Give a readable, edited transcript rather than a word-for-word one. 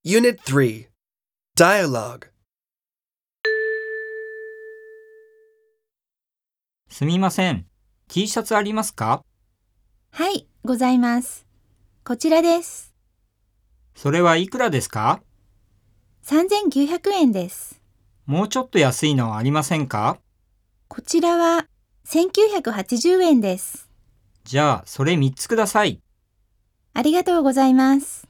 Unit 3 Dialogue すみません。T シャツありますか？ はい、ございます。こちらです。 それはいくらですか 3900円です。 もうちょっと安いのはありませんか？ こちらは1980円です。 じゃあ、それ3つください。 ありがとうございます。